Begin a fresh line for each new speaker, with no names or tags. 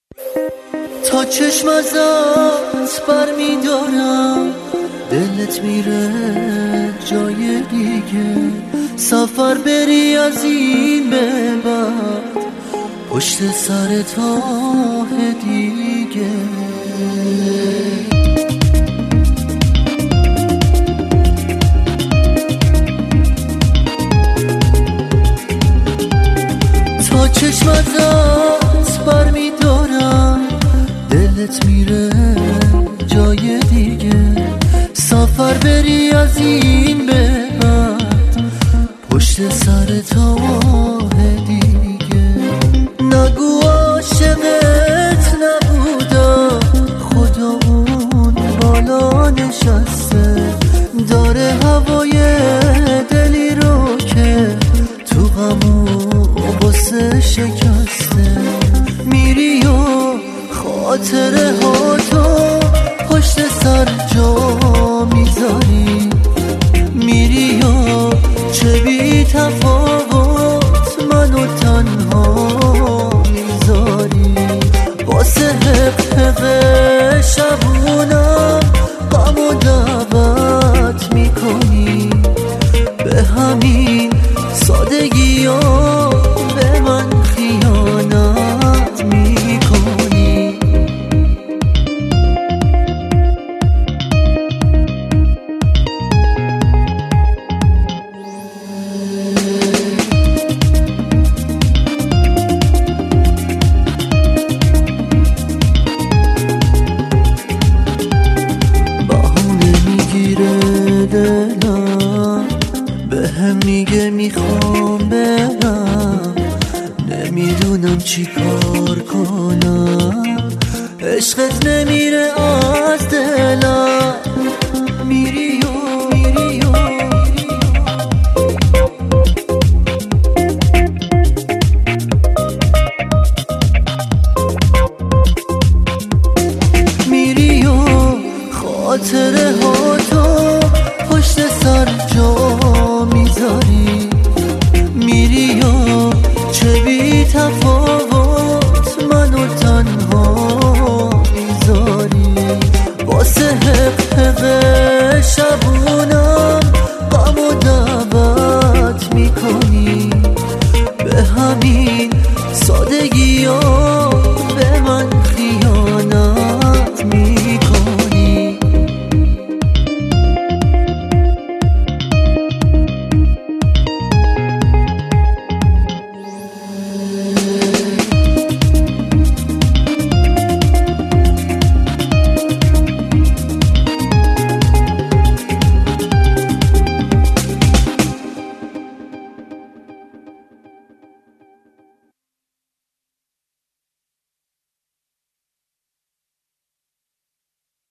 تا چشم ازت بر میدارم دلت میره جای دیگه، سفر بری از این به بعد پشت سر تاه دیگه. تا چشم ازت بر میدارم دلت میره جای دیگه، سفر بری از این به بعد پشت سر تاه دیگه. نگو عاشقت نبودم، خدا اون بالا نشسته، داره هوای دلی رو که تو غم و غصه شکسته. میری و خاطره ها تو پشت سر جا میذاری، میری و چه بی تفاوت منو تنها میذاری. واسه حق شبونم غم و دعوت میکنی، به همین سادگی ها به من خیانت میکنی. دلم به هم میگه میخوام برم، نمیدونم چی کار کنم، عشقت نمیره از دلم. میری و میری و میری و خاطره ها تو پشت سر جا میذاری، میری و چه بی تفاوت منو تنها میذاری. واسه حق شبونم غم و دعوت میکنی، به همین سادگی ها